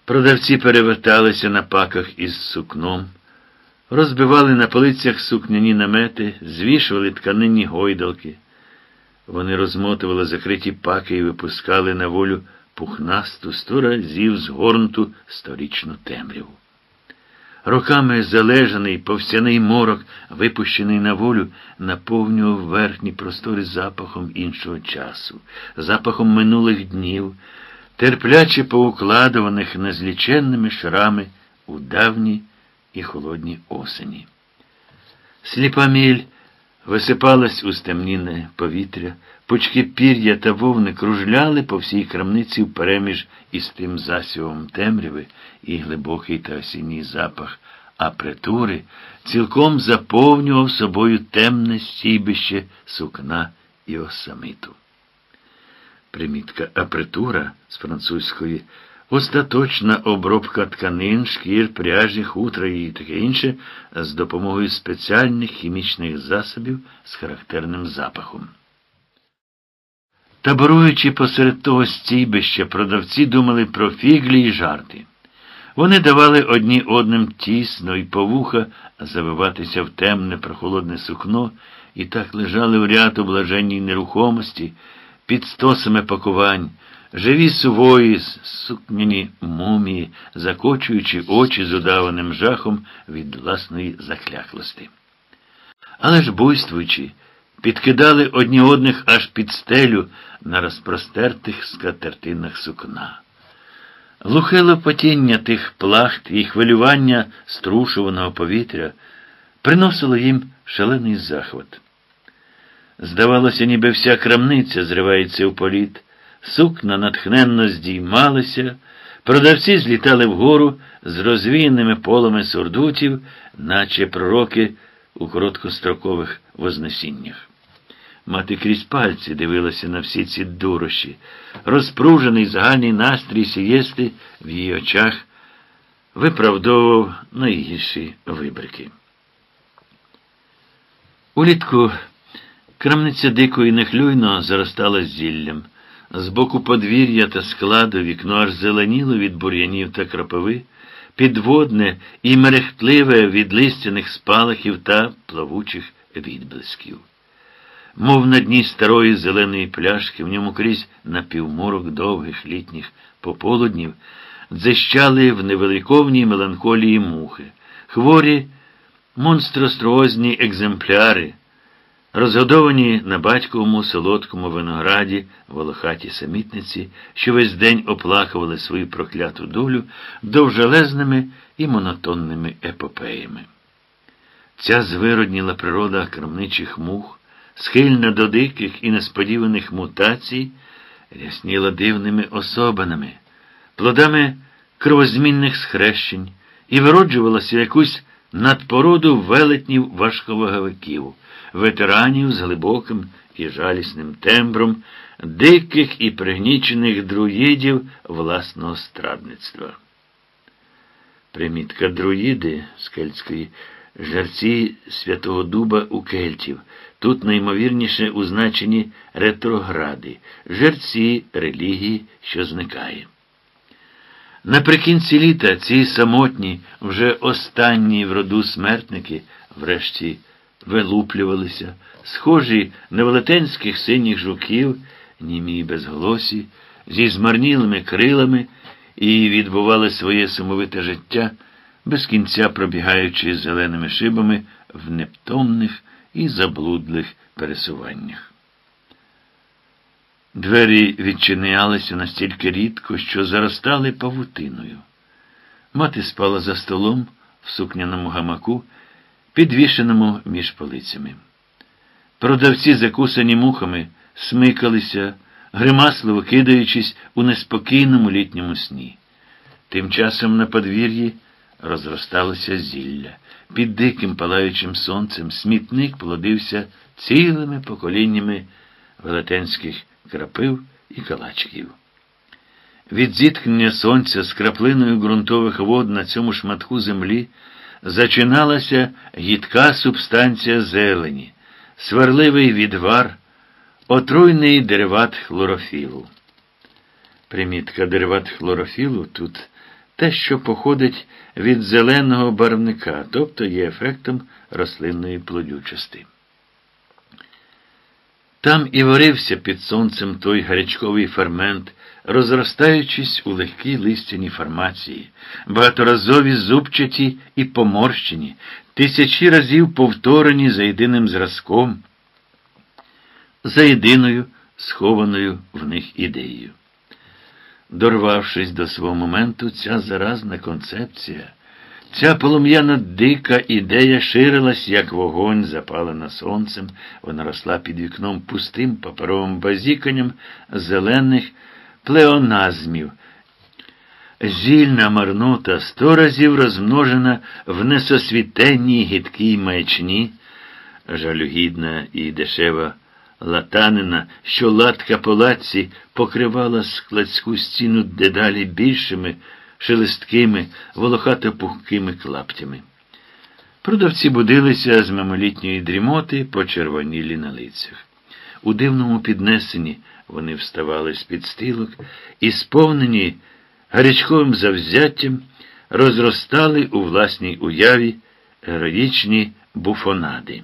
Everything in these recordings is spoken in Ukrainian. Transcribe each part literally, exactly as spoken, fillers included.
Продавці переверталися на паках із сукном, розбивали на полицях сукняні намети, звішували тканинні гойдалки. Вони розмотували закриті паки і випускали на волю пухнасту, сто разів згорнуту сторічну темряву. Роками залежаний повсяний морок, випущений на волю, наповнював верхні простори запахом іншого часу, запахом минулих днів, терпляче поукладуваних незліченними шрами у давні і холодні осені. Сліпа міль висипалась у стемніне повітря, пучки пір'я та вовни кружляли по всій крамниці впереміж із тим засівом темряви, і глибокий та осінній запах апретури цілком заповнював собою темне стійбище сукна і осамиту. Примітка апретура з французької – остаточна обробка тканин, шкір, пряжі, хутра і таке інше з допомогою спеціальних хімічних засобів з характерним запахом. Таборуючи посеред того стійбища, продавці думали про фіглі й жарти. Вони давали одні одним тісно й по вуха завиватися в темне прохолодне сукно і так лежали в ряд у блаженній нерухомості, під стосами пакувань, живі сувої, сукняні мумії, закочуючи очі з удаваним жахом від власної закляклості. Але ж буйствуючи, підкидали одні одних аж під стелю на розпростертих скатертинах сукна. Глухе лопотіння тих плахт і хвилювання струшуваного повітря приносило їм шалений захват. Здавалося, ніби вся крамниця зривається в політ, сукна натхненно здіймалися, продавці злітали вгору з розвіяними полами сурдутів, наче пророки у короткострокових вознесіннях. Мати крізь пальці дивилася на всі ці дурощі. Розпружений загальний настрій сієсти в її очах виправдовував найгірші вибрики. Улітку крамниця дико і нехлюйно заростала зіллям. З боку подвір'я та складу вікно аж зеленіло від бур'янів та кропиви, підводне і мерехтливе від листяних спалахів та плавучих відблисків. Мов на дні старої зеленої пляшки, в ньому крізь напівморок довгих літніх пополуднів дзищали в невеликовній меланхолії мухи, хворі монстроструозні екземпляри, розгодовані на батьковому солодкому винограді волохаті самітниці, що весь день оплакували свою прокляту долю довжелезними і монотонними епопеями. Ця звиродніла природа крамничих мух, схильна до диких і несподіваних мутацій, рясніла дивними особинами, плодами кровозмінних схрещень і вироджувалася якусь надпороду велетнів важковаговиків, ветеранів з глибоким і жалісним тембром, диких і пригнічених друїдів власного страдництва. Примітка друїди з кельтської жерці Святого Дуба у кельтів. Тут найімовірніше у значенні ретрогради, жерці релігії, що зникає. Наприкінці літа ці самотні, вже останні в роду смертники, врешті вилуплювалися, схожі на велетенських синіх жуків, німі й безголосі, зі змарнілими крилами, і відбували своє сумовите життя, без кінця пробігаючи зеленими шибами в невтомних і заблудлих пересуваннях. Двері відчинялися настільки рідко, що заростали павутиною. Мати спала за столом в сукняному гамаку, підвішеному між полицями. Продавці, закусані мухами, смикалися, гримасливо кидаючись у неспокійному літньому сні. Тим часом на подвір'ї розросталося зілля. Під диким палаючим сонцем смітник плодився цілими поколіннями велетенських крапив і калачиків. Від зіткнення сонця з краплиною ґрунтових вод на цьому шматку землі зачиналася гідка субстанція зелені, сварливий відвар, отруйний дериват хлорофілу. Примітка: дериват хлорофілу тут те, що походить від зеленого барвника, тобто є ефектом рослинної плодючості. Там і варився під сонцем той гарячковий фермент, розростаючись у легкій листяній формації, багаторазові зубчаті і поморщені, тисячі разів повторені за єдиним зразком, за єдиною схованою в них ідеєю. Дорвавшись до свого моменту, ця заразна концепція, ця полум'яна дика ідея ширилась, як вогонь, запалена сонцем, вона росла під вікном пустим паперовим базіканням зелених плеоназмів. Зільна марнота, сто разів розмножена в несосвітенній гидкій маячні, жалюгідна і дешева латанина, що латка по латці покривала складську стіну дедалі більшими, шелесткими, волохато-пухкими клаптями. Продавці будилися з мимолітньої дрімоти, почервонілі на лицях. У дивному піднесенні вони вставали з-під стілок і, сповнені гарячковим завзяттям, розростали у власній уяві героїчні буфонади.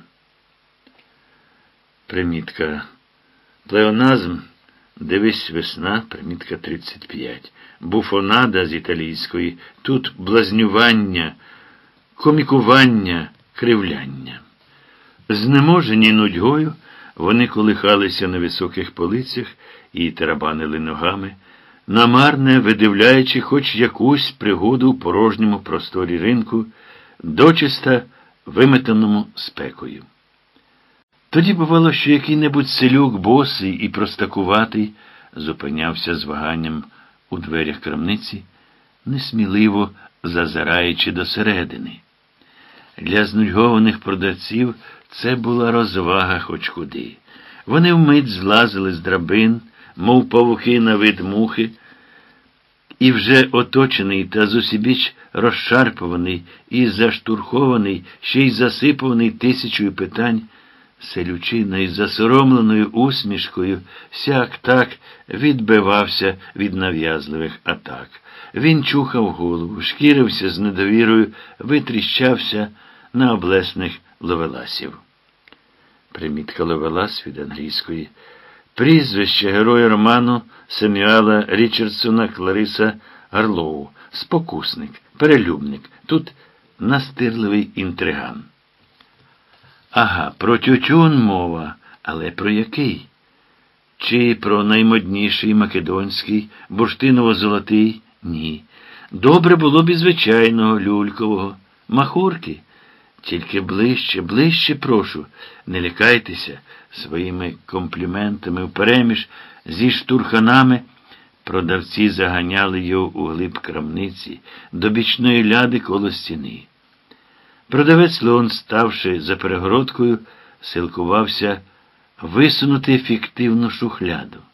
Примітка. Плеоназм «Дивись весна», примітка тридцять п'ять. Буфонада з італійської. Тут блазнювання, комікування, кривляння. Знеможені нудьгою, вони колихалися на високих полицях і тарабанили ногами, намарне видивляючи хоч якусь пригоду в порожньому просторі ринку, дочиста виметаному спекою. Тоді бувало, що який-небудь селюк, босий і простакуватий, зупинявся з ваганням у дверях крамниці, несміливо зазираючи досередини. Для знудьгованих продавців це була розвага хоч куди. Вони вмить злазили з драбин, мов павуки на вид мухи, і вже оточений та зусібіч розшарпуваний і заштурхований, ще й засипаний тисячою питань, селючина із засоромленою усмішкою сяк-так відбивався від нав'язливих атак. Він чухав голову, шкірився з недовірою, витріщався на облесних ловеласів. Примітка Ловелас від англійської. Прізвище героя роману Семюела Річардсона Клариса Гарлоу. Спокусник, перелюбник. Тут настирливий інтриган. Ага, про тютюн мова, але про який? Чи про наймодніший македонський, бурштиново-золотий? Ні. Добре було б і звичайного люлькового. Махорки? Тільки ближче, ближче прошу. Не лякайтеся своїми компліментами впереміж зі штурханами. Продавці заганяли його у глиб крамниці, до бічної ляди коло стіни. Продавець Леон, ставши за перегородкою, силкувався висунути фіктивну шухляду.